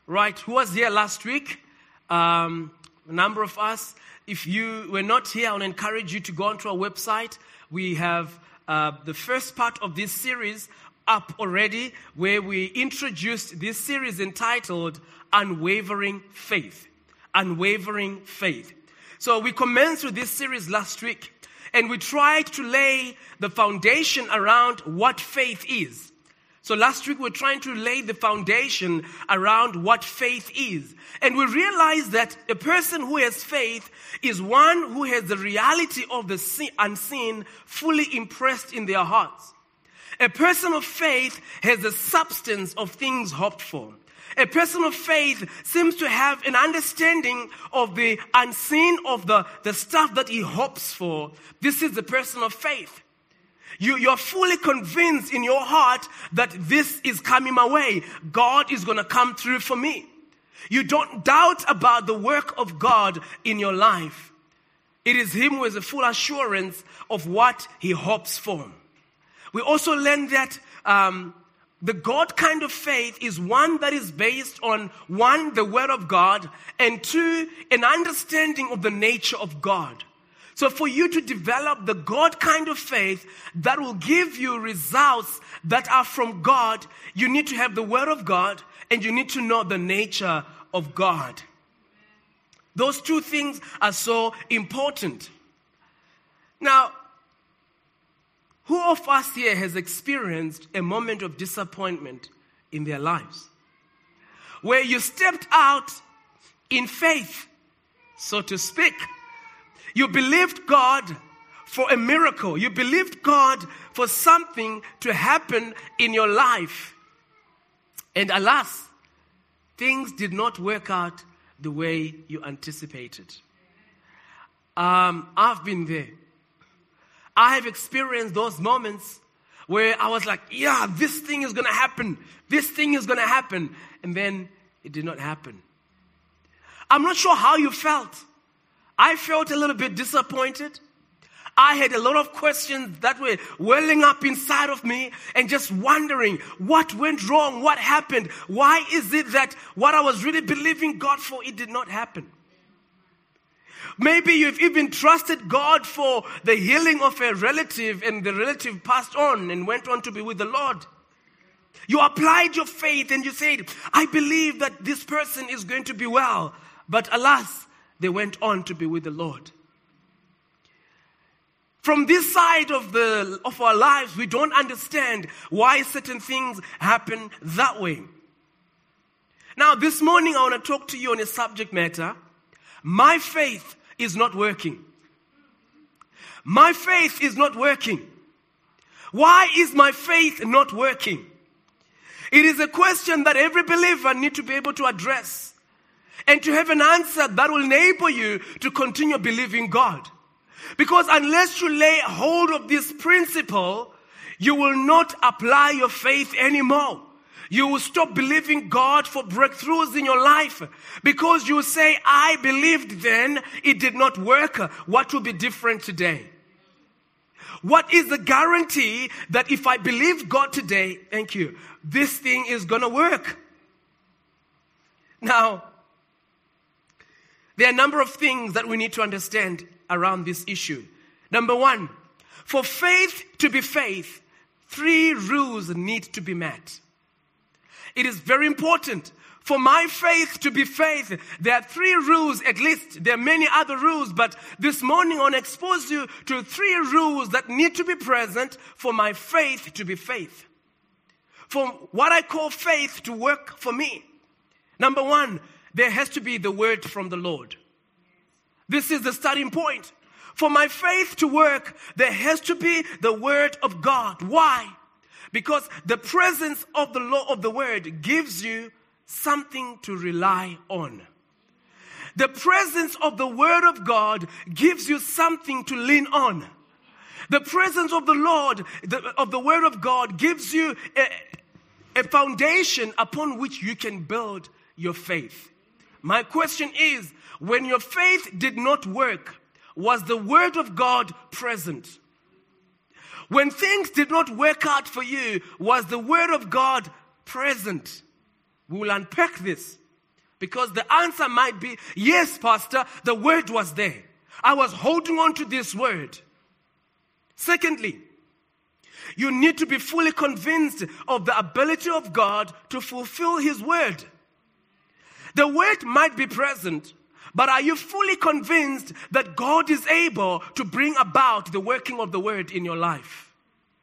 Right, who was here last week? A number of us. If you were not here, I want to encourage you to go onto our website. We have the first part of this series up already, where we introduced this series entitled Unwavering Faith. Unwavering Faith. So we commenced with this series last week, and we tried to lay the foundation around what faith is. So last week we were trying to lay the foundation around what faith is. And we realized that a person who has faith is one who has the reality of the unseen fully impressed in their hearts. A person of faith has the substance of things hoped for. A person of faith seems to have an understanding of the unseen, of the stuff that he hopes for. This is the person of faith. You're fully convinced in your heart that this is coming my way. God is going to come through for me. You don't doubt about the work of God in your life. It is Him who has a full assurance of what He hopes for. We also learned that the God kind of faith is one that is based on, one, the Word of God, and two, an understanding of the nature of God. So for you to develop the God kind of faith that will give you results that are from God, you need to have the Word of God and you need to know the nature of God. Those two things are so important. Now, who of us here has experienced a moment of disappointment in their lives? Where you stepped out in faith, so to speak. You believed God for a miracle. You believed God for something to happen in your life. And alas, things did not work out the way you anticipated. I've been there. I have experienced those moments where I was like, yeah, this thing is going to happen. This thing is going to happen. And then it did not happen. I'm not sure how you felt. I felt a little bit disappointed. I had a lot of questions that were welling up inside of me and just wondering what went wrong, what happened. Why is it that what I was really believing God for, it did not happen? Maybe you've even trusted God for the healing of a relative and the relative passed on and went on to be with the Lord. You applied your faith and you said, I believe that this person is going to be well. But alas, they went on to be with the Lord. From this side of our lives, we don't understand why certain things happen that way. Now, this morning I want to talk to you on a subject matter. My faith is not working. My faith is not working. Why is my faith not working? It is a question that every believer needs to be able to address and to have an answer that will enable you to continue believing God. Because unless you lay hold of this principle, you will not apply your faith anymore. You will stop believing God for breakthroughs in your life because you say, I believed then, it did not work. What will be different today? What is the guarantee that if I believe God today, thank you, this thing is going to work? Now, there are a number of things that we need to understand around this issue. Number one, for faith to be faith, 3 rules need to be met. It is very important. For my faith to be faith, there are 3 rules at least. There are many other rules, but this morning I want to expose you to 3 rules that need to be present for my faith to be faith. For what I call faith to work for me. Number one, there has to be the word from the Lord. This is the starting point. For my faith to work, there has to be the word of God. Why? Because the presence of the law of the word gives you something to rely on. The presence of the word of God gives you something to lean on. The presence of the Lord, of the word of God, gives you a foundation upon which you can build your faith. My question is, when your faith did not work, was the word of God present? When things did not work out for you, was the word of God present? We will unpack this. Because the answer might be, yes, Pastor, the word was there. I was holding on to this word. Secondly, you need to be fully convinced of the ability of God to fulfill His word. The word might be present, but are you fully convinced that God is able to bring about the working of the word in your life?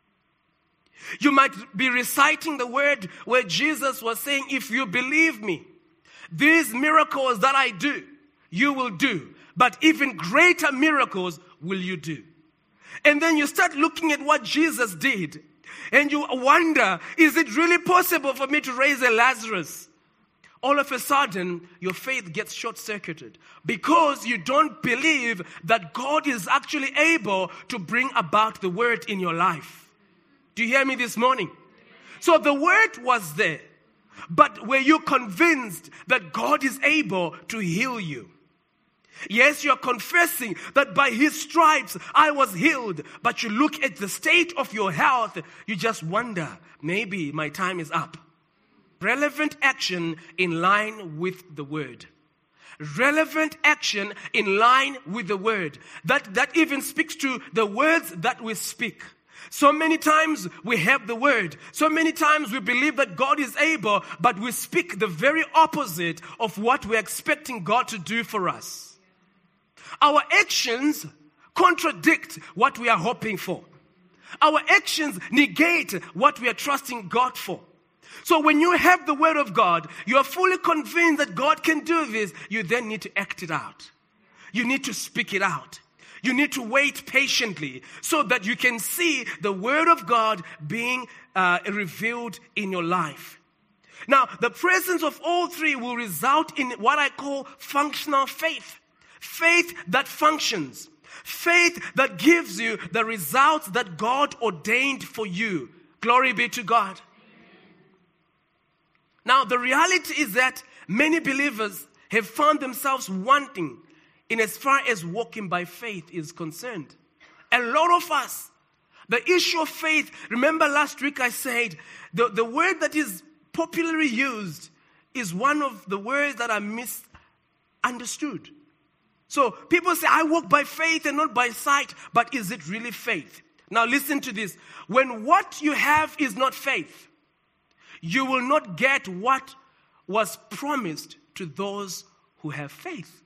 You might be reciting the word where Jesus was saying, if you believe me, these miracles that I do, you will do. But even greater miracles will you do. And then you start looking at what Jesus did. And you wonder, is it really possible for me to raise a Lazarus? All of a sudden, your faith gets short-circuited because you don't believe that God is actually able to bring about the word in your life. Do you hear me this morning? So the word was there, but were you convinced that God is able to heal you? Yes, you're confessing that by His stripes I was healed, but you look at the state of your health, you just wonder, maybe my time is up. Relevant action in line with the word. Relevant action in line with the word. That even speaks to the words that we speak. So many times we have the word. So many times we believe that God is able, but we speak the very opposite of what we're expecting God to do for us. Our actions contradict what we are hoping for. Our actions negate what we are trusting God for. So when you have the word of God, you are fully convinced that God can do this, you then need to act it out. You need to speak it out. You need to wait patiently so that you can see the word of God being revealed in your life. Now, the presence of all three will result in what I call functional faith. Faith that functions. Faith that gives you the results that God ordained for you. Glory be to God. Now, the reality is that many believers have found themselves wanting in as far as walking by faith is concerned. A lot of us, the issue of faith, remember last week I said, the word that is popularly used is one of the words that are misunderstood. So people say, I walk by faith and not by sight, but is it really faith? Now listen to this. When what you have is not faith, you will not get what was promised to those who have faith.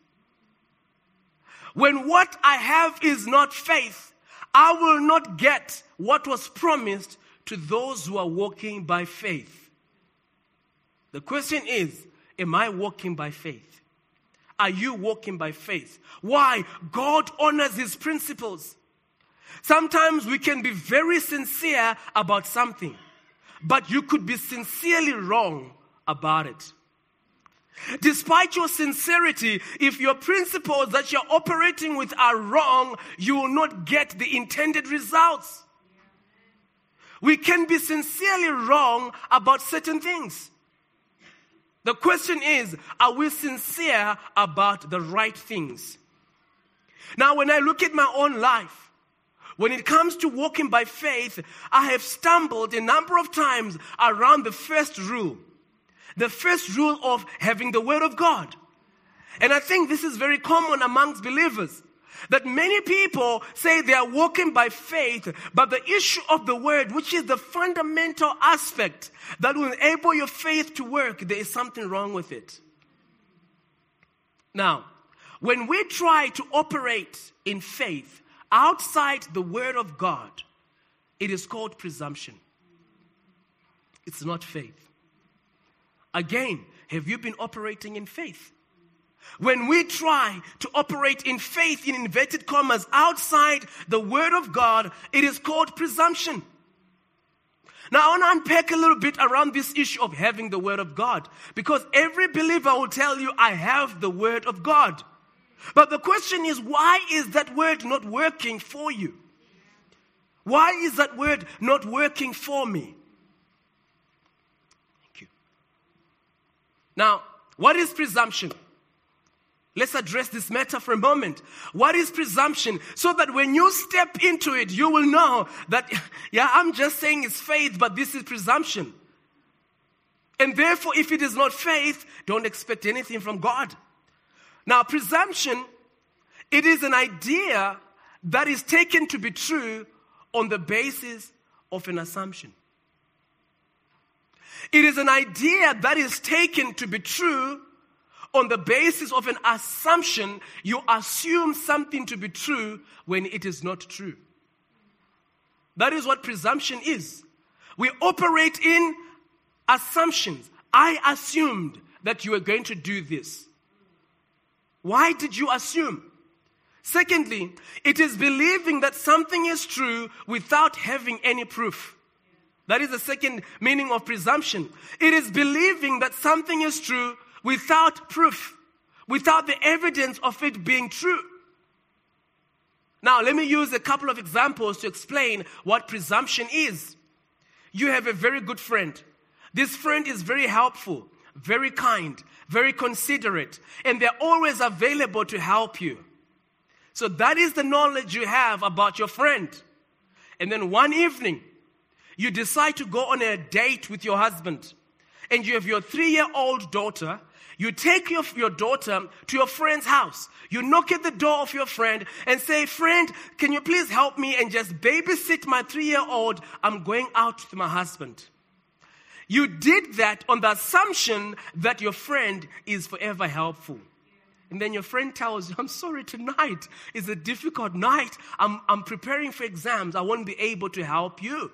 When what I have is not faith, I will not get what was promised to those who are walking by faith. The question is, am I walking by faith? Are you walking by faith? Why? God honors His principles. Sometimes we can be very sincere about something, but you could be sincerely wrong about it. Despite your sincerity, if your principles that you're operating with are wrong, you will not get the intended results. We can be sincerely wrong about certain things. The question is, are we sincere about the right things? Now, when I look at my own life, when it comes to walking by faith, I have stumbled a number of times around the first rule. The first rule of having the word of God. And I think this is very common amongst believers. That many people say they are walking by faith, but the issue of the word, which is the fundamental aspect that will enable your faith to work, there is something wrong with it. Now, when we try to operate in faith outside the word of God, it is called presumption. It's not faith. Again, have you been operating in faith? When we try to operate in faith, in inverted commas, outside the word of God, it is called presumption. Now, I want to unpack a little bit around this issue of having the word of God. Because every believer will tell you, I have the word of God. But the question is, why is that word not working for you? Why is that word not working for me? Thank you. Now, what is presumption? Let's address this matter for a moment. What is presumption? So that when you step into it, you will know that, yeah, I'm just saying it's faith, but this is presumption. And therefore, if it is not faith, don't expect anything from God. Now, presumption, it is an idea that is taken to be true on the basis of an assumption. It is an idea that is taken to be true on the basis of an assumption. You assume something to be true when it is not true. That is what presumption is. We operate in assumptions. I assumed that you were going to do this. Why did you assume? Secondly, it is believing that something is true without having any proof. That is the second meaning of presumption. It is believing that something is true without proof, without the evidence of it being true. Now, let me use a couple of examples to explain what presumption is. You have a very good friend. This friend is very helpful, very kind, very considerate, and they're always available to help you. So that is the knowledge you have about your friend. And then one evening, you decide to go on a date with your husband. And you have your 3-year-old daughter. You take your daughter to your friend's house. You knock at the door of your friend and say, "Friend, can you please help me and just babysit my 3-year-old? I'm going out with my husband." You did that on the assumption that your friend is forever helpful. And then your friend tells you, "I'm sorry, tonight is a difficult night. I'm preparing for exams. I won't be able to help you."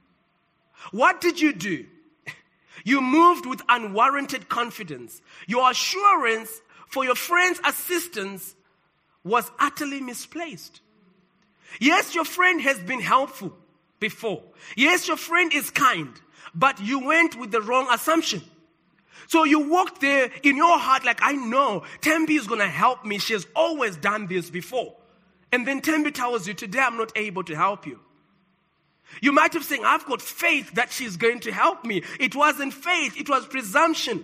What did you do? You moved with unwarranted confidence. Your assurance for your friend's assistance was utterly misplaced. Yes, your friend has been helpful before. Yes, your friend is kind, but you went with the wrong assumption. So you walked there in your heart like, "I know Tembi is going to help me. She has always done this before." And then Tembi tells you, "Today I'm not able to help you." You might have said, "I've got faith that she's going to help me." It wasn't faith, it was presumption.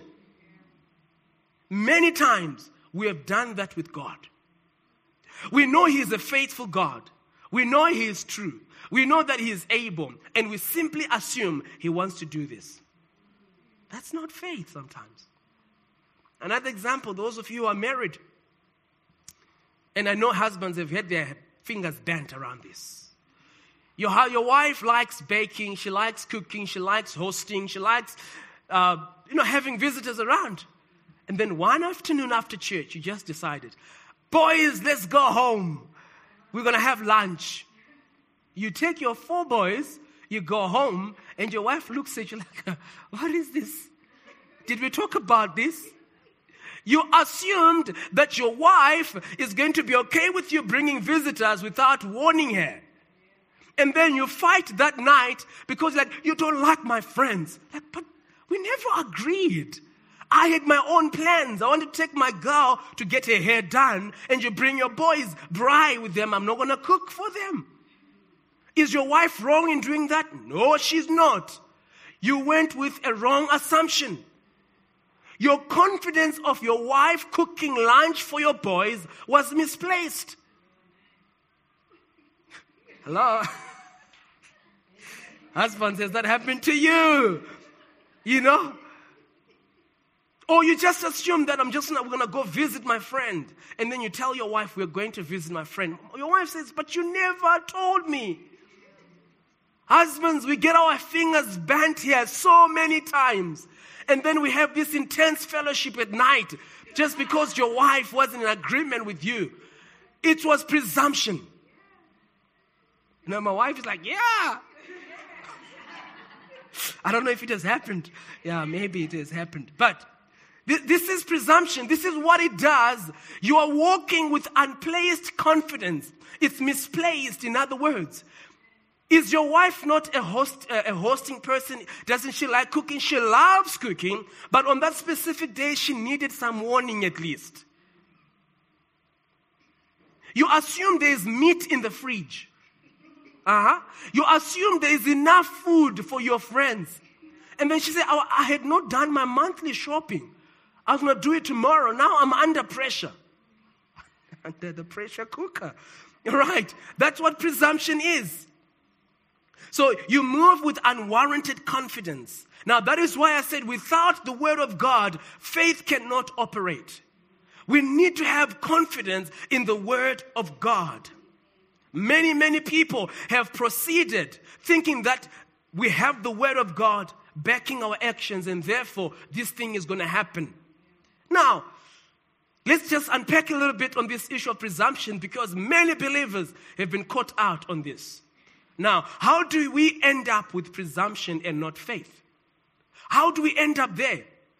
Many times we have done that with God. We know He is a faithful God. We know He is true. We know that He is able, and we simply assume He wants to do this. That's not faith sometimes. Another example, those of you who are married, and I know husbands have had their fingers bent around this. Your wife likes baking, she likes cooking, she likes hosting, she likes having visitors around. And then one afternoon after church, you just decided, "Boys, let's go home. We're going to have lunch." You take your 4 boys, you go home, and your wife looks at you like, "What is this? Did we talk about this?" You assumed that your wife is going to be okay with you bringing visitors without warning her. And then you fight that night because you don't like my friends. But we never agreed. I had my own plans. I wanted to take my girl to get her hair done, and you bring your boys, braai with them. I'm not going to cook for them. Is your wife wrong in doing that? No, she's not. You went with a wrong assumption. Your confidence of your wife cooking lunch for your boys was misplaced. Hello? Husband, has that happened to you? Or you just assume that we're going to go visit my friend. And then you tell your wife, "We're going to visit my friend." Your wife says, "But you never told me." Husbands, we get our fingers bent here so many times. And then we have this intense fellowship at night just because your wife wasn't in agreement with you. It was presumption. My wife is like, "Yeah." I don't know if it has happened. Yeah, maybe it has happened. But this is presumption. This is what it does. You are walking with unplaced confidence. It's misplaced, in other words. Is your wife not a hosting person? Doesn't she like cooking? She loves cooking, but on that specific day, she needed some warning at least. You assume there is meat in the fridge. You assume there is enough food for your friends. And then she said, I had not done my monthly shopping. I was going to do it tomorrow. Now I'm under pressure. Under the pressure cooker. Right. That's what presumption is. So you move with unwarranted confidence. Now that is why I said without the word of God, faith cannot operate. We need to have confidence in the word of God. Many people have proceeded thinking that we have the word of God backing our actions and therefore this thing is going to happen. Now, let's just unpack a little bit on this issue of presumption because many believers have been caught out on this. Now, how do we end up with presumption and not faith? How do we end up there?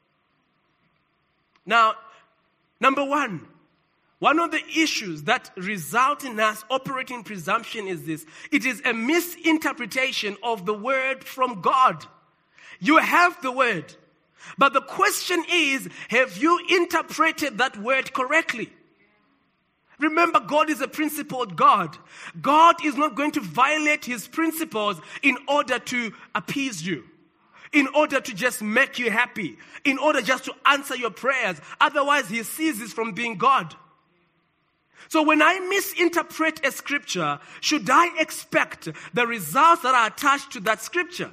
Now, number one of the issues that result in us operating presumption is this. It is a misinterpretation of the word from God. You have the word. But the question is, have you interpreted that word correctly? Remember, God is a principled God. God is not going to violate his principles in order to appease you, in order to just make you happy, in order just to answer your prayers. Otherwise, he ceases from being God. So when I misinterpret a scripture, should I expect the results that are attached to that scripture?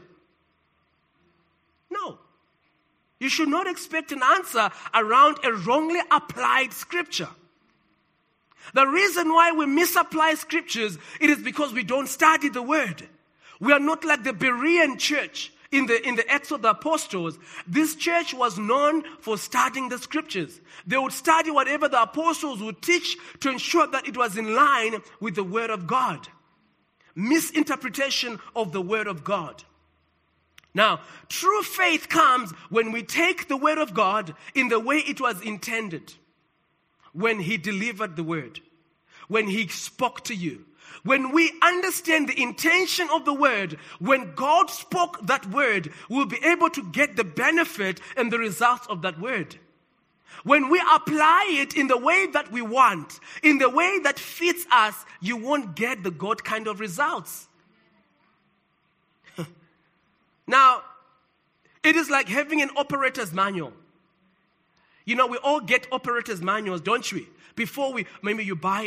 No. You should not expect an answer around a wrongly applied scripture. The reason why we misapply scriptures, it is because we don't study the word. We are not like the Berean church in the Acts of the Apostles. This church was known for studying the scriptures. They would study whatever the apostles would teach to ensure that it was in line with the word of God. Misinterpretation of the word of God. Now, true faith comes when we take the word of God in the way it was intended. When he delivered the word, when he spoke to you, when we understand the intention of the word, when God spoke that word, we'll be able to get the benefit and the results of that word. When we apply it in the way that we want, in the way that fits us, you won't get the God kind of results. Now, it is like having an operator's manual. You know, we all get operator's manuals, don't we? Before maybe you buy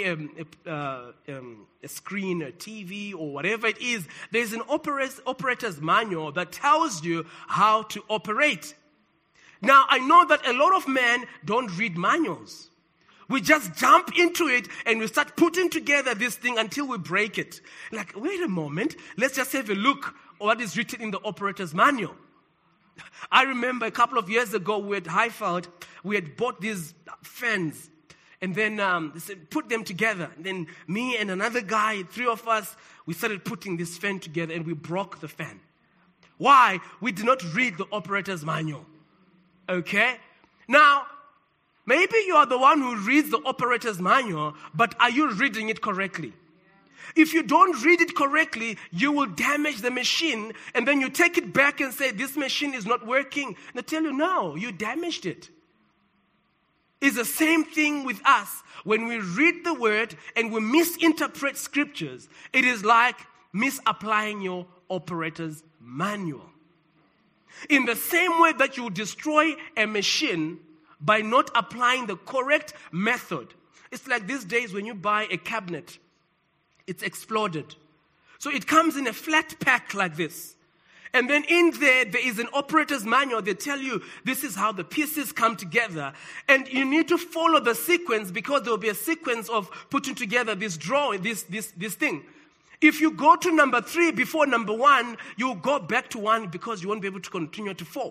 a screen, a TV, or whatever it is, there's an operator's manual that tells you how to operate. Now, I know that a lot of men don't read manuals. We just jump into it and we start putting together this thing until we break it. Like, wait a moment, let's just have a look at what is written in the operator's manual. I remember a couple of years ago we at Highfield, we had bought these fans and then they said, put them together. And then me and another guy, 3 of us, we started putting this fan together and we broke the fan. Why? We did not read the operator's manual. Okay? Now, maybe you are the one who reads the operator's manual, but are you reading it correctly? If you don't read it correctly, you will damage the machine, and then you take it back and say, this machine is not working. And I tell you, no, you damaged it. It's the same thing with us. When we read the word and we misinterpret scriptures, it is like misapplying your operator's manual. In the same way that you destroy a machine by not applying the correct method. It's like these days when you buy a cabinet, it's exploded. So it comes in a flat pack like this. And then in there is an operator's manual. They tell you this is how the pieces come together. And you need to follow the sequence because there will be a sequence of putting together this drawing, this thing. If you go to number 3 before number 1, you'll go back to 1 because you won't be able to continue to 4.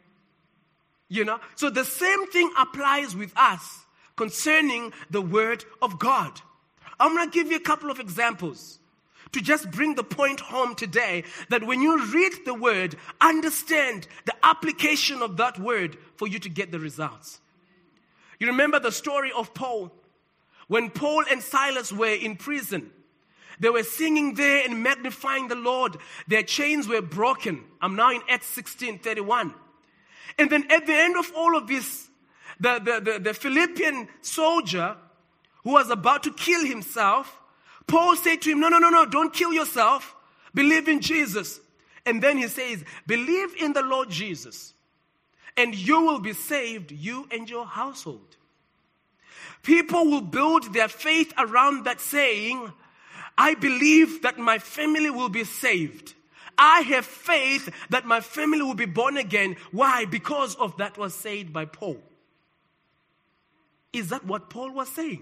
You know? So the same thing applies with us concerning the word of God. I'm going to give you a couple of examples to just bring the point home today that when you read the word, understand the application of that word for you to get the results. You remember the story of Paul? When Paul and Silas were in prison, they were singing there and magnifying the Lord. Their chains were broken. I'm now in Acts 16:31. And then at the end of all of this, the Philippian soldier who was about to kill himself, Paul said to him, no, don't kill yourself. Believe in Jesus. And then he says, believe in the Lord Jesus, and you will be saved, you and your household. People will build their faith around that saying I believe that my family will be saved. I have faith that my family will be born again. Why? Because of that was said by Paul. Is that what Paul was saying?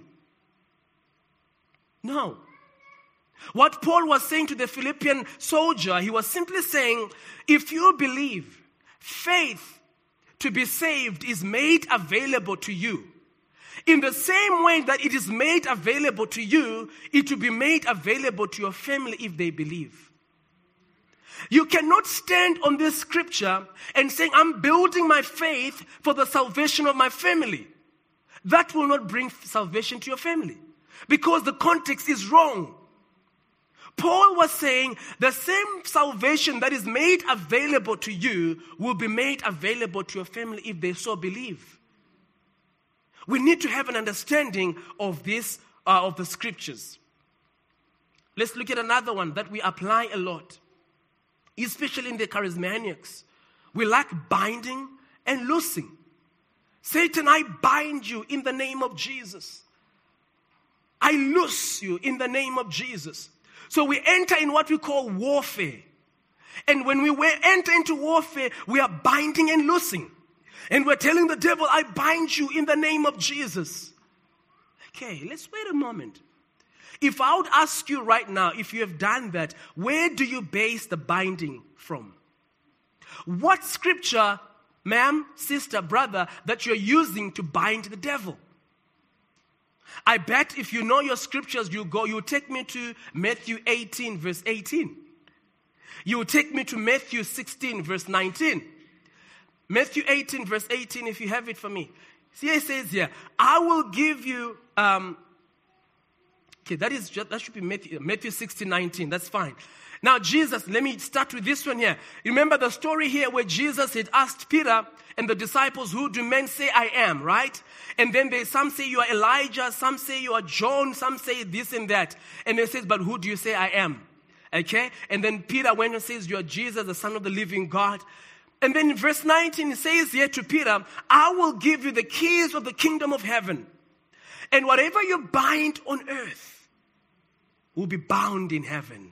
No. What Paul was saying to the Philippian soldier, he was simply saying, if you believe, faith to be saved is made available to you. In the same way that it is made available to you, it will be made available to your family if they believe. You cannot stand on this scripture and saying, I'm building my faith for the salvation of my family. That will not bring salvation to your family because the context is wrong. Paul was saying the same salvation that is made available to you will be made available to your family if they so believe. We need to have an understanding of this, of the scriptures. Let's look at another one that we apply a lot, especially in the charismaniacs. We like binding and loosing. Satan, I bind you in the name of Jesus. I loose you in the name of Jesus. So we enter in what we call warfare. And when we enter into warfare, we are binding and loosing. And we're telling the devil, I bind you in the name of Jesus. Okay, let's wait a moment. If I would ask you right now, if you have done that, where do you base the binding from? What scripture, ma'am, sister, brother, that you're using to bind the devil? I bet if you know your scriptures, you take me to Matthew 18, verse 18. You will take me to Matthew 16, verse 19. Matthew 18, verse 18, if you have it for me. See, it says here, I will give you, that should be Matthew 16, 19. That's fine. Now, Jesus, let me start with this one here. Remember the story here where Jesus had asked Peter and the disciples, who do men say I am, right? And then some say you are Elijah, some say you are John, some say this and that. And they says, but who do you say I am? Okay? And then Peter went and says, you are Jesus, the Son of the living God. And then in verse 19, it says here to Peter, I will give you the keys of the kingdom of heaven. And whatever you bind on earth will be bound in heaven.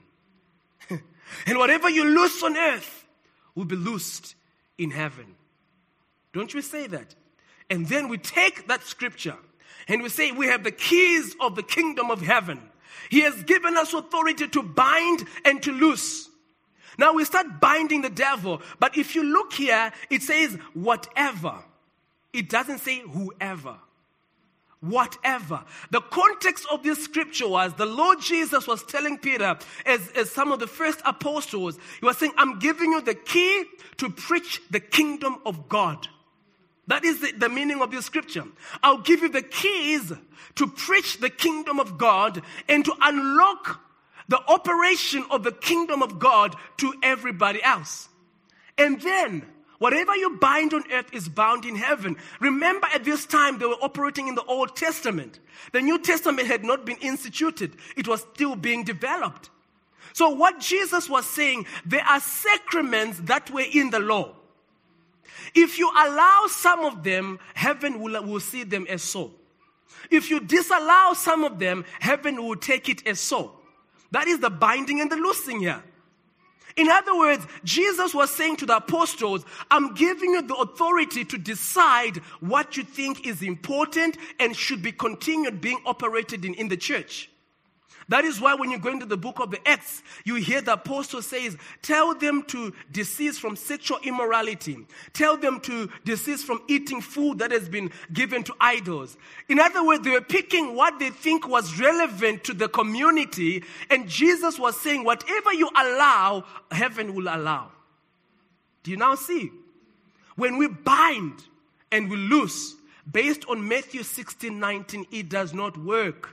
And whatever you loose on earth will be loosed in heaven. Don't we say that? And then we take that scripture and we say we have the keys of the kingdom of heaven. He has given us authority to bind and to loose. Now we start binding the devil. But if you look here, it says whatever. It doesn't say whoever. Whatever. The context of this scripture was the Lord Jesus was telling Peter, as some of the first apostles, he was saying, I'm giving you the key to preach the kingdom of God. That is the meaning of this scripture. I'll give you the keys to preach the kingdom of God and to unlock the operation of the kingdom of God to everybody else. And then, whatever you bind on earth is bound in heaven. Remember, at this time, they were operating in the Old Testament. The New Testament had not been instituted. It was still being developed. So what Jesus was saying, there are sacraments that were in the law. If you allow some of them, heaven will see them as so. If you disallow some of them, heaven will take it as so. That is the binding and the loosing here. In other words, Jesus was saying to the apostles, I'm giving you the authority to decide what you think is important and should be continued being operated in the church. That is why when you go into the book of the Acts, you hear the apostle says, tell them to desist from sexual immorality. Tell them to desist from eating food that has been given to idols. In other words, they were picking what they think was relevant to the community. And Jesus was saying, whatever you allow, heaven will allow. Do you now see? When we bind and we loose, based on Matthew 16, 19, it does not work.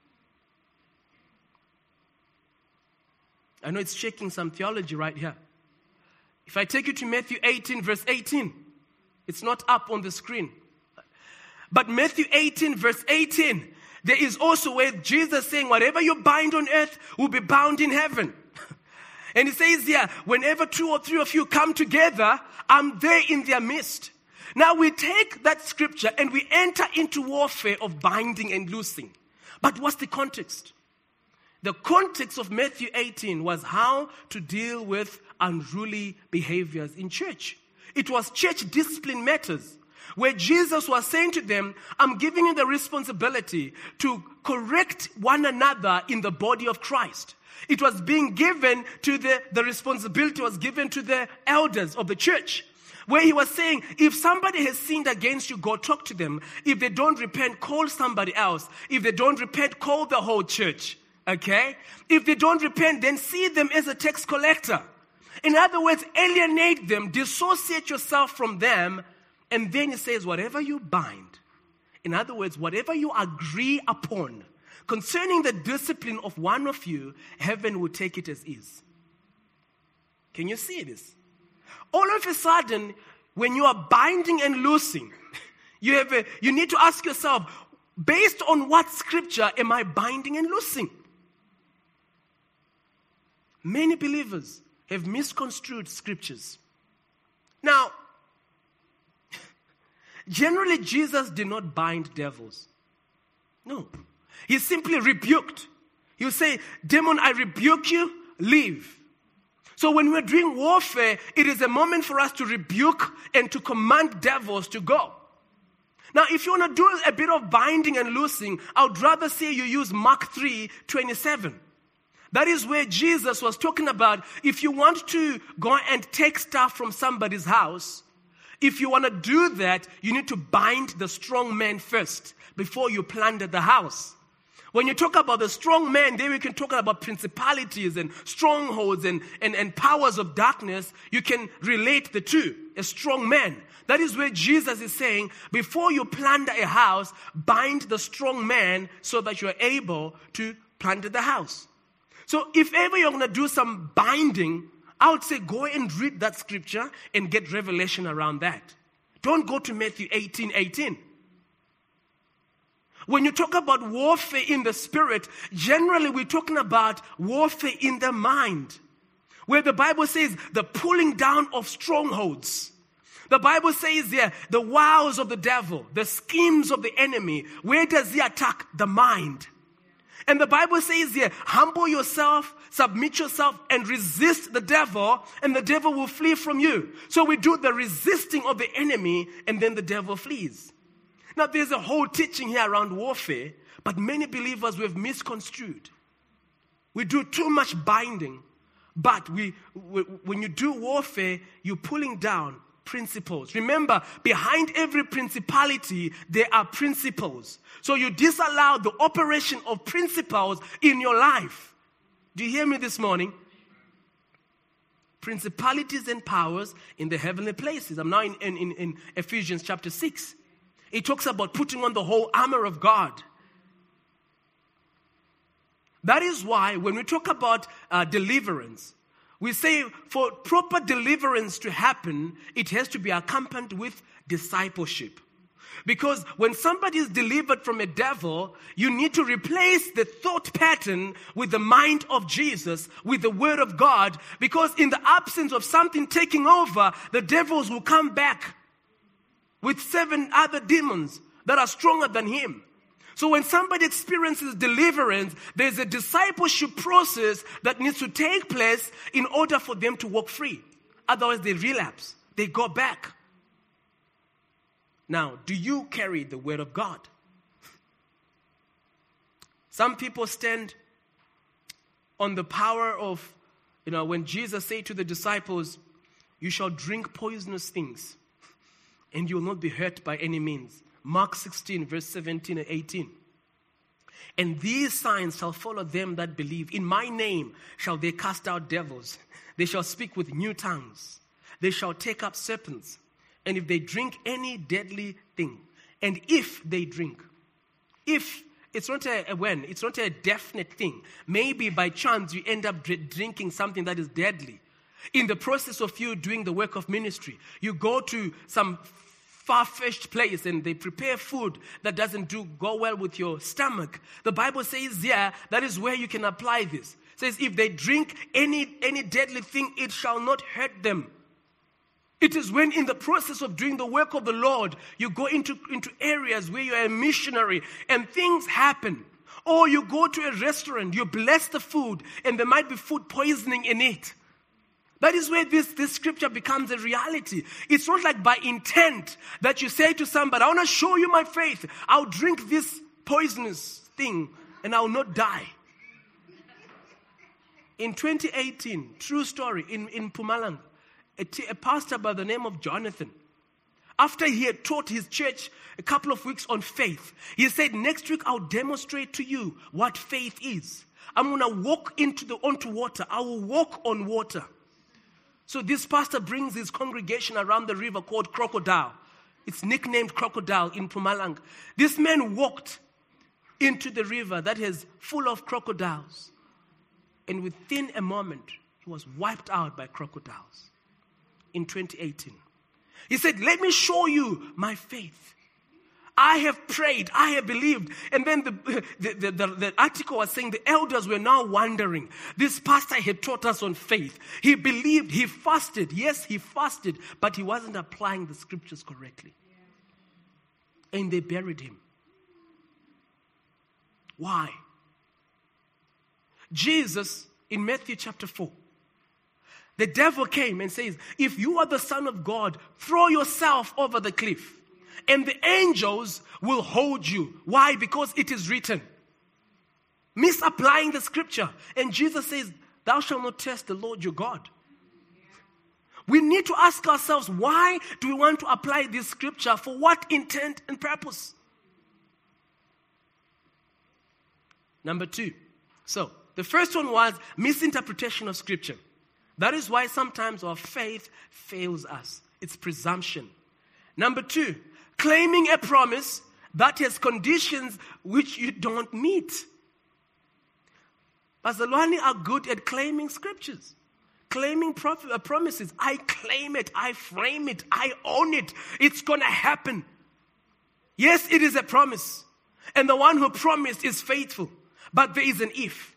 I know it's shaking some theology right here. If I take you to Matthew 18, verse 18, it's not up on the screen. But Matthew 18, verse 18, there is also where Jesus saying, whatever you bind on earth will be bound in heaven. And he says here, whenever 2 or 3 of you come together, I'm there in their midst. Now we take that scripture and we enter into warfare of binding and loosing. But what's the context? The context of Matthew 18 was how to deal with unruly behaviors in church. It was church discipline matters, where Jesus was saying to them, I'm giving you the responsibility to correct one another in the body of Christ. It was being given to the responsibility was given to the elders of the church, where he was saying, if somebody has sinned against you, go talk to them. If they don't repent, call somebody else. If they don't repent, call the whole church. Okay? If they don't repent, then see them as a tax collector. In other words, alienate them, dissociate yourself from them, and then he says, whatever you bind, in other words, whatever you agree upon concerning the discipline of one of you, heaven will take it as is. Can you see this? All of a sudden, when you are binding and loosing, you need to ask yourself, based on what scripture am I binding and loosing? Many believers have misconstrued scriptures. Now, generally, Jesus did not bind devils. No. He simply rebuked. He would say, demon, I rebuke you, leave. So when we're doing warfare, it is a moment for us to rebuke and to command devils to go. Now, if you want to do a bit of binding and loosing, I would rather say you use Mark 3:27. That is where Jesus was talking about if you want to go and take stuff from somebody's house, if you want to do that, you need to bind the strong man first before you plunder the house. When you talk about the strong man, then we can talk about principalities and strongholds and powers of darkness. You can relate the two, a strong man. That is where Jesus is saying, before you plunder a house, bind the strong man so that you are able to plunder the house. So if ever you're going to do some binding, I would say go and read that scripture and get revelation around that. Don't go to Matthew 18:18. When you talk about warfare in the spirit, generally we're talking about warfare in the mind, where the Bible says the pulling down of strongholds. The Bible says there, the wiles of the devil, the schemes of the enemy. Where does he attack? The mind. And the Bible says here, humble yourself, submit yourself, and resist the devil, and the devil will flee from you. So we do the resisting of the enemy, and then the devil flees. Now, there's a whole teaching here around warfare, but many believers we have misconstrued. We do too much binding, but when you do warfare, you're pulling down principles. Remember, behind every principality, there are principles. So you disallow the operation of principles in your life. Do you hear me this morning? Principalities and powers in the heavenly places. I'm now in Ephesians chapter 6. It talks about putting on the whole armor of God. That is why when we talk about deliverance, we say for proper deliverance to happen, it has to be accompanied with discipleship. Because when somebody is delivered from a devil, you need to replace the thought pattern with the mind of Jesus, with the word of God. Because in the absence of something taking over, the devils will come back with 7 other demons that are stronger than him. So when somebody experiences deliverance, there's a discipleship process that needs to take place in order for them to walk free. Otherwise, they relapse. They go back. Now, do you carry the word of God? Some people stand on the power of, when Jesus said to the disciples, you shall drink poisonous things, and you will not be hurt by any means. Mark 16, verse 17 and 18. And these signs shall follow them that believe. In my name shall they cast out devils. They shall speak with new tongues. They shall take up serpents. And if they drink any deadly thing, and if they drink, if it's not it's not a definite thing. Maybe by chance you end up drinking something that is deadly. In the process of you doing the work of ministry, you go to some far-fetched place and they prepare food that doesn't go well with your stomach. The Bible says, that is where you can apply this. It says, if they drink any deadly thing, it shall not hurt them. It is when in the process of doing the work of the Lord, you go into areas where you are a missionary and things happen. Or you go to a restaurant, you bless the food, and there might be food poisoning in it. That is where this scripture becomes a reality. It's not like by intent that you say to somebody, I want to show you my faith. I'll drink this poisonous thing and I'll not die. In 2018, true story, in Mpumalanga, a pastor by the name of Jonathan, after he had taught his church a couple of weeks on faith, he said, next week I'll demonstrate to you what faith is. I'm going to walk onto water. I will walk on water. So this pastor brings his congregation around the river called Crocodile. It's nicknamed Crocodile in Mpumalanga. This man walked into the river that is full of crocodiles. And within a moment, he was wiped out by crocodiles in 2018. He said, let me show you my faith. I have prayed, I have believed. And then the article was saying the elders were now wondering. This pastor had taught us on faith. He believed, he fasted. Yes, he fasted, but he wasn't applying the scriptures correctly. And they buried him. Why? Jesus, in Matthew chapter 4, the devil came and says, if you are the Son of God, throw yourself over the cliff. And the angels will hold you. Why? Because it is written. Misapplying the scripture. And Jesus says, thou shalt not test the Lord your God. We need to ask ourselves, why do we want to apply this scripture? For what intent and purpose? Number 2. So, the first one was misinterpretation of scripture. That is why sometimes our faith fails us. It's presumption. Number 2, claiming a promise that has conditions which you don't meet. Bazalwane are good at claiming scriptures, claiming promises. I claim it, I frame it, I own it. It's going to happen. Yes, it is a promise. And the one who promised is faithful. But there is an if.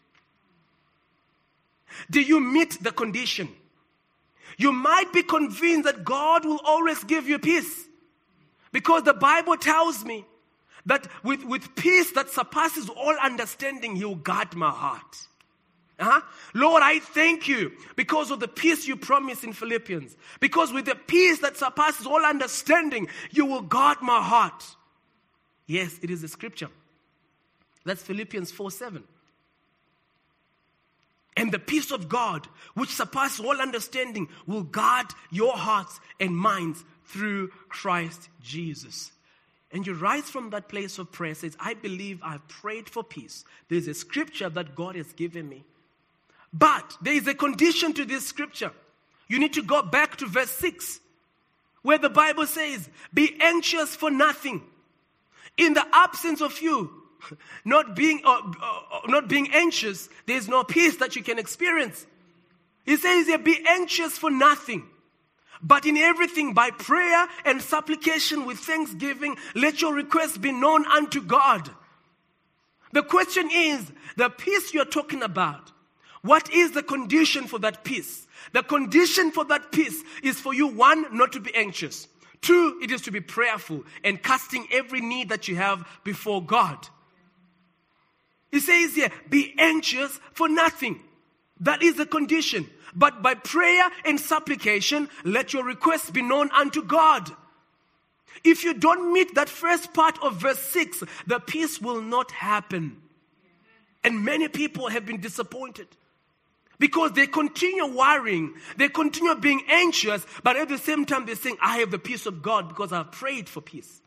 Do you meet the condition? You might be convinced that God will always give you peace. Because the Bible tells me that with peace that surpasses all understanding, He will guard my heart. Lord, I thank you because of the peace you promised in Philippians. Because with the peace that surpasses all understanding, you will guard my heart. Yes, it is a scripture. That's Philippians 4:7. And the peace of God, which surpasses all understanding, will guard your hearts and minds through Christ Jesus. And you rise from that place of prayer, says, I believe I've prayed for peace. There's a scripture that God has given me. But there is a condition to this scripture. You need to go back to verse 6, where the Bible says, be anxious for nothing. In the absence of you not being anxious, there's no peace that you can experience. He says here, be anxious for nothing. But in everything, by prayer and supplication with thanksgiving, let your requests be known unto God. The question is, the peace you're talking about, what is the condition for that peace? The condition for that peace is for you, 1, not to be anxious. 2, it is to be prayerful and casting every need that you have before God. He says here, be anxious for nothing. That is the condition. But by prayer and supplication, let your requests be known unto God. If you don't meet that first part of verse 6, the peace will not happen. And many people have been disappointed because they continue worrying, they continue being anxious, but at the same time they're saying, I have the peace of God because I've prayed for peace.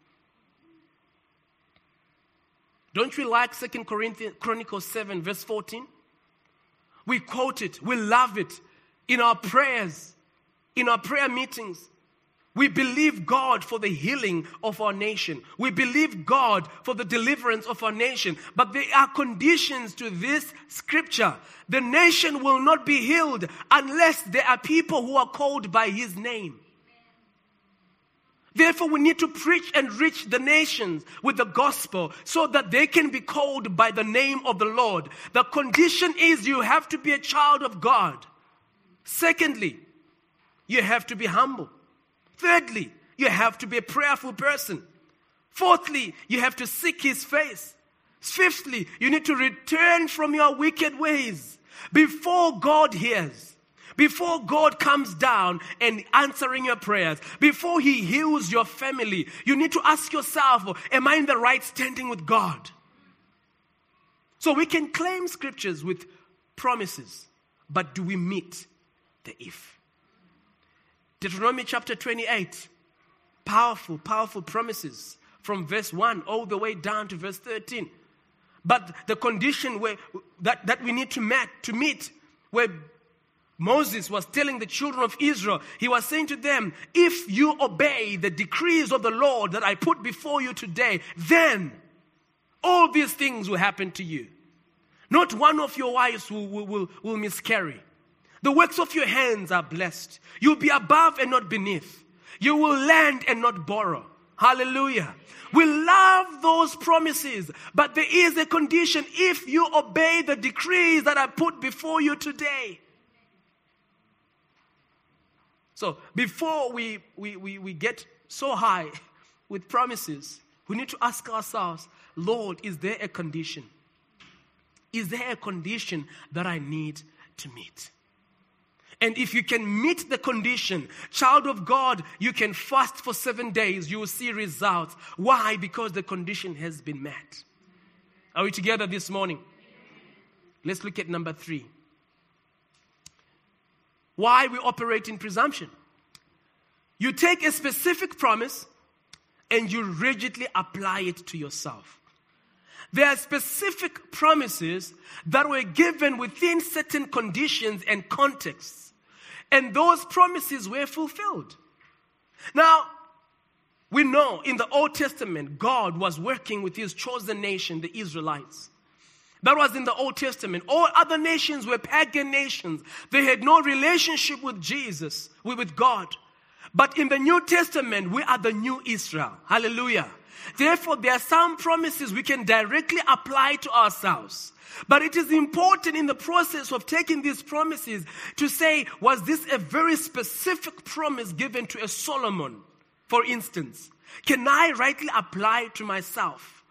Don't we like 2 Chronicles 7 verse 14? We quote it, we love it in our prayers, in our prayer meetings. We believe God for the healing of our nation. We believe God for the deliverance of our nation. But there are conditions to this scripture. The nation will not be healed unless there are people who are called by His name. Therefore, we need to preach and reach the nations with the gospel so that they can be called by the name of the Lord. The condition is you have to be a child of God. Secondly, you have to be humble. Thirdly, you have to be a prayerful person. Fourthly, you have to seek His face. Fifthly, you need to return from your wicked ways before God hears, before God comes down and answering your prayers, before He heals your family. You need to ask yourself, am I in the right standing with God? So we can claim scriptures with promises, but do we meet the if? Deuteronomy chapter 28, powerful, powerful promises from verse 1 all the way down to verse 13. But the condition that we need to meet, where Moses was telling the children of Israel, he was saying to them, if you obey the decrees of the Lord that I put before you today, then all these things will happen to you. Not one of your wives will miscarry. The works of your hands are blessed. You'll be above and not beneath. You will lend and not borrow. Hallelujah. We love those promises, but there is a condition: if you obey the decrees that I put before you today. So before we get so high with promises, we need to ask ourselves, Lord, is there a condition? Is there a condition that I need to meet? And if you can meet the condition, child of God, you can fast for 7 days. You will see results. Why? Because the condition has been met. Are we together this morning? Let's look at number 3. Why we operate in presumption. You take a specific promise and you rigidly apply it to yourself. There are specific promises that were given within certain conditions and contexts. And those promises were fulfilled. Now, we know in the Old Testament, God was working with His chosen nation, the Israelites. That was in the Old Testament. All other nations were pagan nations. They had no relationship with Jesus, with God. But in the New Testament, we are the new Israel. Hallelujah. Therefore, there are some promises we can directly apply to ourselves. But it is important in the process of taking these promises to say, was this a very specific promise given to a Solomon, for instance? Can I rightly apply it to myself?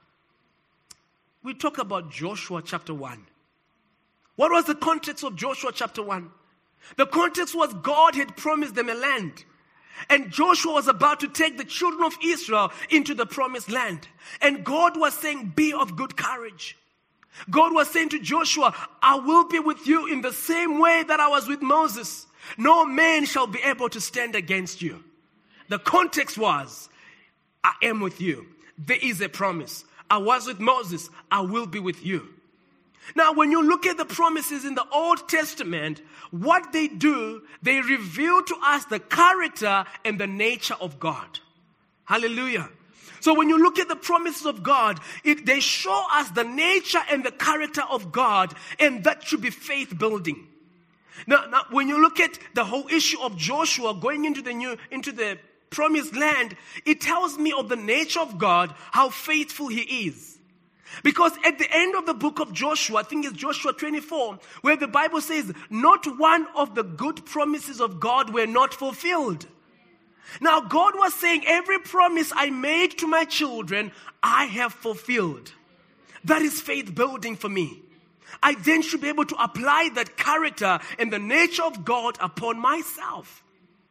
We talk about Joshua chapter 1. What was the context of Joshua chapter 1? The context was God had promised them a land. And Joshua was about to take the children of Israel into the promised land. And God was saying, be of good courage. God was saying to Joshua, I will be with you in the same way that I was with Moses. No man shall be able to stand against you. The context was, I am with you. There is a promise. I was with Moses. I will be with you. Now, when you look at the promises in the Old Testament, what they do, they reveal to us the character and the nature of God. Hallelujah. So when you look at the promises of God, they show us the nature and the character of God, and that should be faith building. Now, when you look at the whole issue of Joshua going into the promised land, it tells me of the nature of God, how faithful He is. Because at the end of the book of Joshua, I think it's Joshua 24, where the Bible says, not one of the good promises of God were not fulfilled. Now, God was saying, every promise I made to my children, I have fulfilled. That is faith building for me. I then should be able to apply that character and the nature of God upon myself.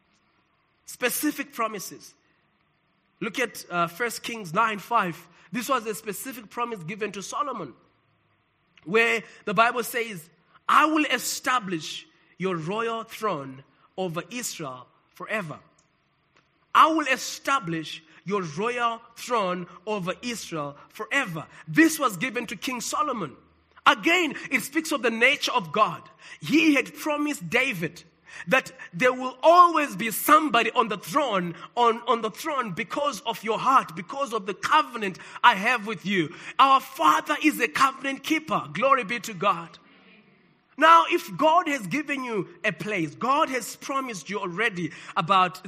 Specific promises. Look at 1 Kings 9:5. This was a specific promise given to Solomon, where the Bible says, I will establish your royal throne over Israel forever. I will establish your royal throne over Israel forever. This was given to King Solomon. Again, it speaks of the nature of God. He had promised David that there will always be somebody on the throne, on the throne because of your heart, because of the covenant I have with you. Our Father is a covenant keeper. Glory be to God. Now, if God has given you a place, God has promised you already about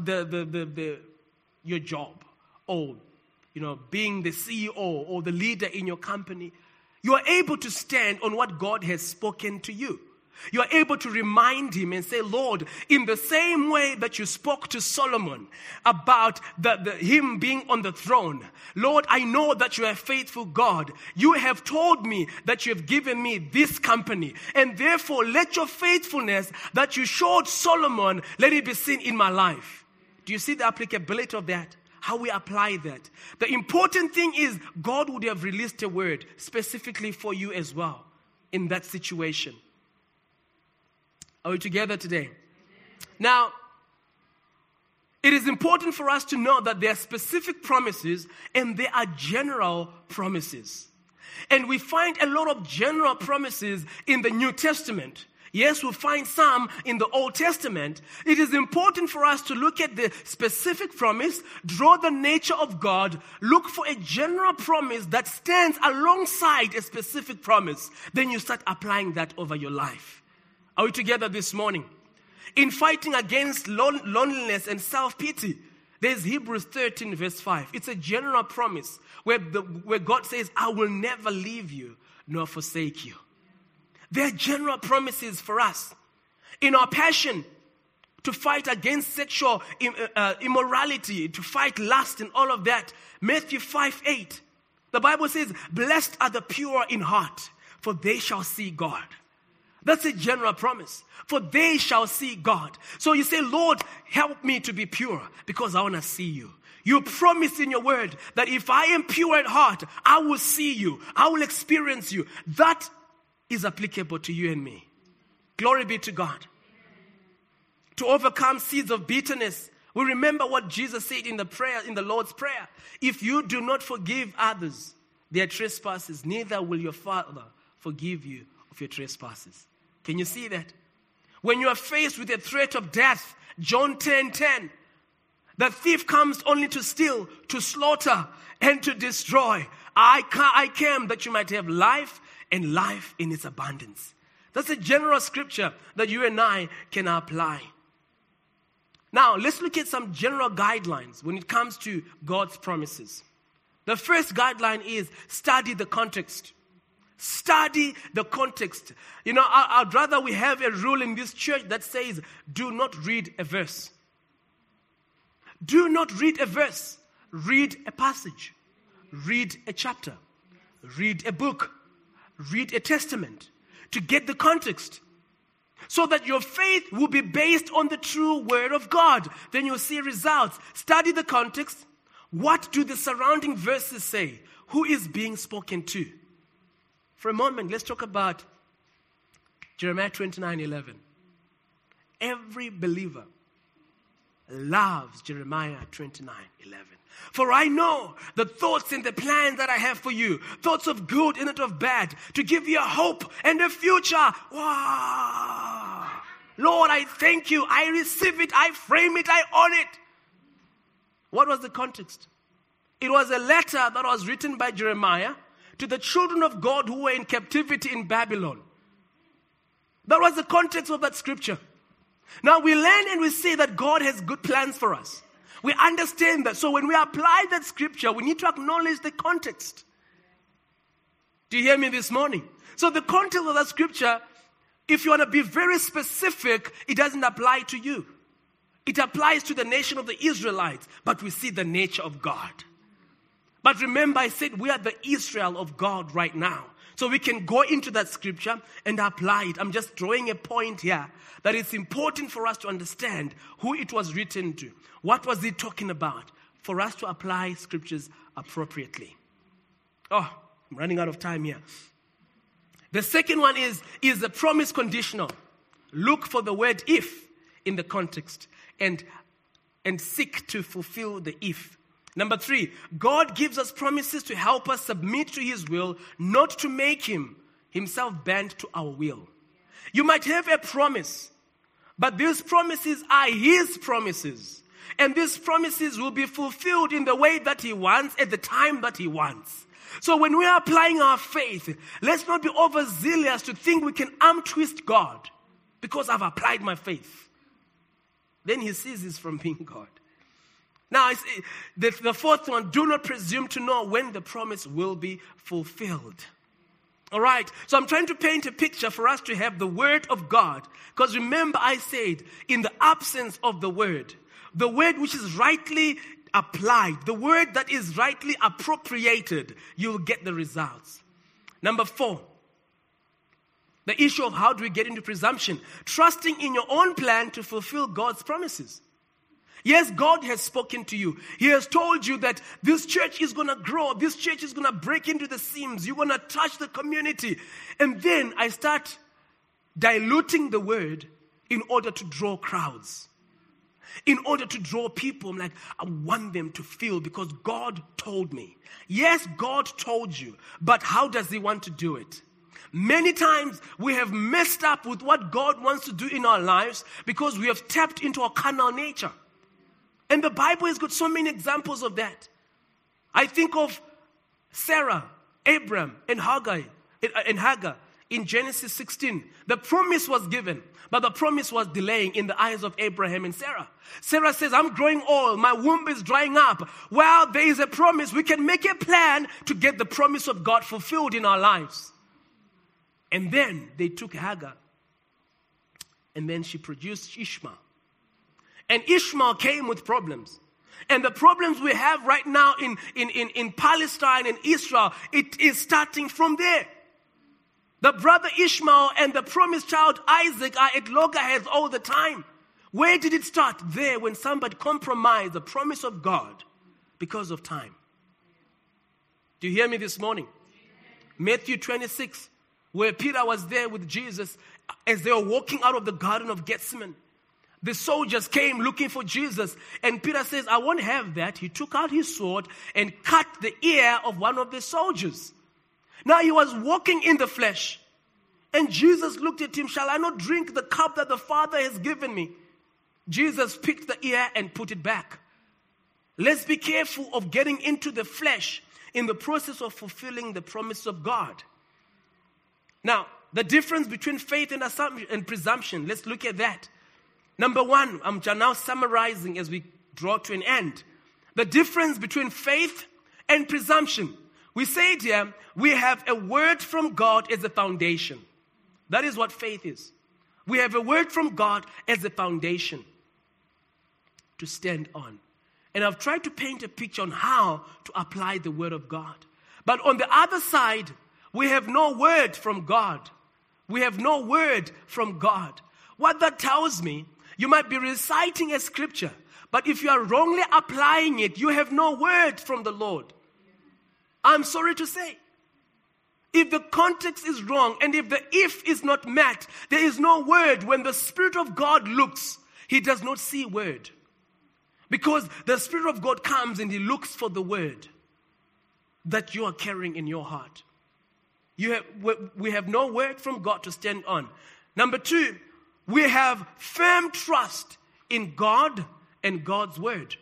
your job, or being the CEO or the leader in your company, you are able to stand on what God has spoken to you. You are able to remind him and say, Lord, in the same way that you spoke to Solomon about him being on the throne, Lord, I know that you are a faithful God. You have told me that you have given me this company. And therefore, let your faithfulness that you showed Solomon, let it be seen in my life. Do you see the applicability of that? How we apply that? The important thing is God would have released a word specifically for you as well in that situation. Are we together today? Now, it is important for us to know that there are specific promises and there are general promises. And we find a lot of general promises in the New Testament. Yes, we'll find some in the Old Testament. It is important for us to look at the specific promise, draw the nature of God, look for a general promise that stands alongside a specific promise. Then you start applying that over your life. Are we together this morning? In fighting against loneliness and self-pity, there's Hebrews 13 verse 5. It's a general promise where God says, I will never leave you nor forsake you. There are general promises for us. In our passion to fight against sexual immorality, to fight lust and all of that, Matthew 5:8, the Bible says, blessed are the pure in heart, for they shall see God. That's a general promise. For they shall see God. So you say, Lord, help me to be pure because I want to see you. You promise in your word that if I am pure at heart, I will see you. I will experience you. That is applicable to you and me. Glory be to God. To overcome seeds of bitterness, we remember what Jesus said in the Lord's Prayer. If you do not forgive others their trespasses, neither will your Father forgive you of your trespasses. Can you see that? When you are faced with a threat of death, John 10:10, the thief comes only to steal, to slaughter, and to destroy. I came that you might have life and life in its abundance. That's a general scripture that you and I can apply. Now, let's look at some general guidelines when it comes to God's promises. The first guideline is study the context. Study the context. You know, I'd rather we have a rule in this church that says, do not read a verse. Do not read a verse. Read a passage. Read a chapter. Read a book. Read a testament to get the context. So that your faith will be based on the true word of God. Then you'll see results. Study the context. What do the surrounding verses say? Who is being spoken to? For a moment, let's talk about Jeremiah 29:11. Every believer loves Jeremiah 29:11. For I know the thoughts and the plans that I have for you, thoughts of good and not of bad, to give you a hope and a future. Wow! Lord, I thank you. I receive it. I frame it. I own it. What was the context? It was a letter that was written by Jeremiah to the children of God who were in captivity in Babylon. That was the context of that scripture. Now we learn and we see that God has good plans for us. We understand that. So when we apply that scripture, we need to acknowledge the context. Do you hear me this morning? So the context of that scripture, if you want to be very specific, it doesn't apply to you. It applies to the nation of the Israelites, but we see the nature of God. But remember, I said we are the Israel of God right now. So we can go into that scripture and apply it. I'm just drawing a point here that it's important for us to understand who it was written to. What was it talking about? For us to apply scriptures appropriately. Oh, I'm running out of time here. The second one is the promise conditional. Look for the word if in the context and seek to fulfill the if. Number 3, God gives us promises to help us submit to his will, not to make himself bend to our will. You might have a promise, but these promises are his promises. And these promises will be fulfilled in the way that he wants, at the time that he wants. So when we are applying our faith, let's not be overzealous to think we can arm twist God because I've applied my faith. Then he ceases from being God. Now, the fourth one, do not presume to know when the promise will be fulfilled. All right, so I'm trying to paint a picture for us to have the word of God. Because remember I said, in the absence of the word which is rightly applied, the word that is rightly appropriated, you will get the results. Number 4, the issue of how do we get into presumption? Trusting in your own plan to fulfill God's promises. Yes, God has spoken to you. He has told you that this church is going to grow. This church is going to break into the seams. You're going to touch the community. And then I start diluting the word in order to draw crowds. In order to draw people. I'm like, I want them to feel because God told me. Yes, God told you. But how does He want to do it? Many times we have messed up with what God wants to do in our lives because we have tapped into our carnal nature. And the Bible has got so many examples of that. I think of Sarah, Abraham, and Hagar in Genesis 16. The promise was given, but the promise was delaying in the eyes of Abraham and Sarah. Sarah says, I'm growing old, my womb is drying up. Well, there is a promise. We can make a plan to get the promise of God fulfilled in our lives. And then they took Hagar, and then she produced Ishmael. And Ishmael came with problems. And the problems we have right now in Palestine and Israel, it is starting from there. The brother Ishmael and the promised child Isaac are at loggerheads all the time. Where did it start? There, when somebody compromised the promise of God because of time. Do you hear me this morning? Matthew 26, where Peter was there with Jesus as they were walking out of the Garden of Gethsemane. The soldiers came looking for Jesus, and Peter says, I won't have that. He took out his sword and cut the ear of one of the soldiers. Now he was walking in the flesh, and Jesus looked at him, shall I not drink the cup that the Father has given me? Jesus picked the ear and put it back. Let's be careful of getting into the flesh in the process of fulfilling the promise of God. Now, the difference between faith and assumption and presumption, let's look at that. Number 1, I'm now summarizing as we draw to an end. The difference between faith and presumption. We say it here, we have a word from God as a foundation. That is what faith is. We have a word from God as a foundation to stand on. And I've tried to paint a picture on how to apply the word of God. But on the other side, we have no word from God. We have no word from God. What that tells me, you might be reciting a scripture, but if you are wrongly applying it, you have no word from the Lord. I'm sorry to say. If the context is wrong and if the if is not met, there is no word. When the Spirit of God looks, He does not see word. Because the Spirit of God comes and He looks for the word that you are carrying in your heart. We have no word from God to stand on. Number 2, we have firm trust in God and God's word.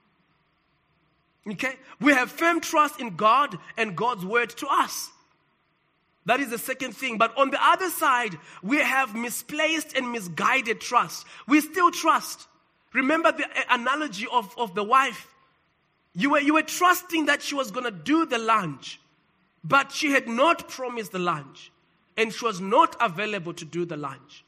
Okay? We have firm trust in God and God's word to us. That is the second thing. But on the other side, we have misplaced and misguided trust. We still trust. Remember the analogy of the wife. You were trusting that she was going to do the lunch, but she had not promised the lunch, and she was not available to do the lunch.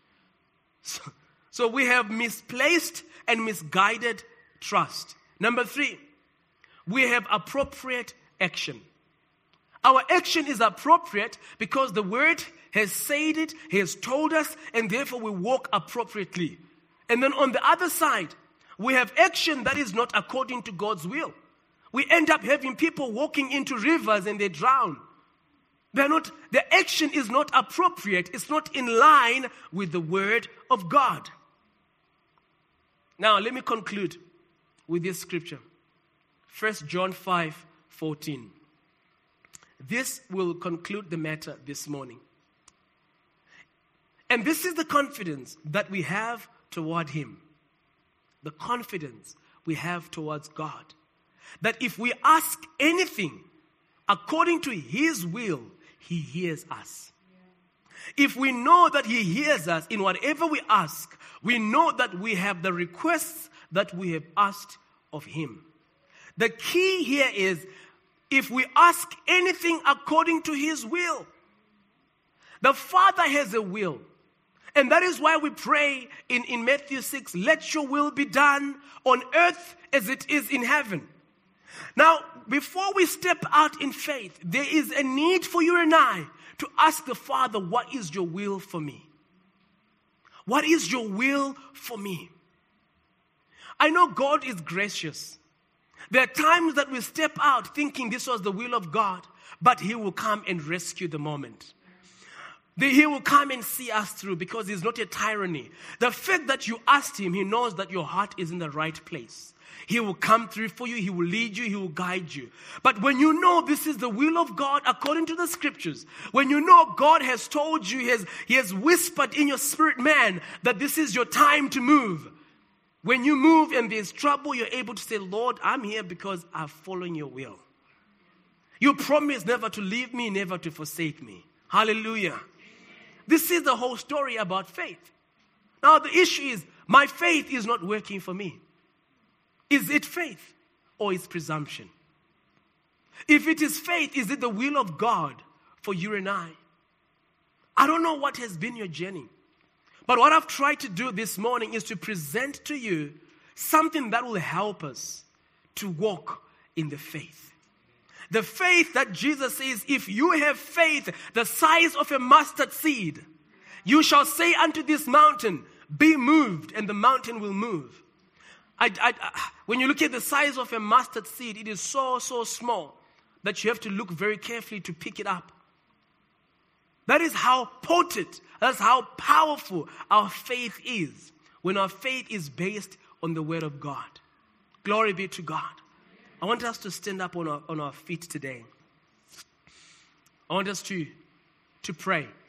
So we have misplaced and misguided trust. Number 3, we have appropriate action. Our action is appropriate because the word has said it, He has told us, and therefore we walk appropriately. And then on the other side, we have action that is not according to God's will. We end up having people walking into rivers and they drown. The action is not appropriate. It's not in line with the word of God. Now, let me conclude with this scripture. 1 John 5:14. This will conclude the matter this morning. And this is the confidence that we have toward Him. The confidence we have towards God. That if we ask anything according to His will, He hears us. If we know that He hears us in whatever we ask, we know that we have the requests that we have asked of Him. The key here is, if we ask anything according to His will, The Father has a will. And that is why we pray in Matthew 6, let your will be done on earth as it is in heaven. Now, before we step out in faith, there is a need for you and I to ask the Father, what is your will for me? What is your will for me? I know God is gracious. There are times that we step out thinking this was the will of God, but He will come and rescue the moment. He will come and see us through because He's not a tyranny. The fact that you asked Him, He knows that your heart is in the right place. He will come through for you. He will lead you. He will guide you. But when you know this is the will of God according to the scriptures, when you know God has told you, He has whispered in your spirit man that this is your time to move. When you move and there's trouble, you're able to say, Lord, I'm here because I've followed your will. You promised never to leave me, never to forsake me. Hallelujah. This is the whole story about faith. Now the issue is, my faith is not working for me. Is it faith or is presumption? If it is faith, is it the will of God for you and I? I don't know what has been your journey. But what I've tried to do this morning is to present to you something that will help us to walk in the faith. The faith that Jesus says, if you have faith the size of a mustard seed, you shall say unto this mountain, be moved, and the mountain will move. When you look at the size of a mustard seed, it is so small that you have to look very carefully to pick it up. That is how potent, that's how powerful our faith is when our faith is based on the Word of God. Glory be to God. I want us to stand up on our feet today. I want us to pray.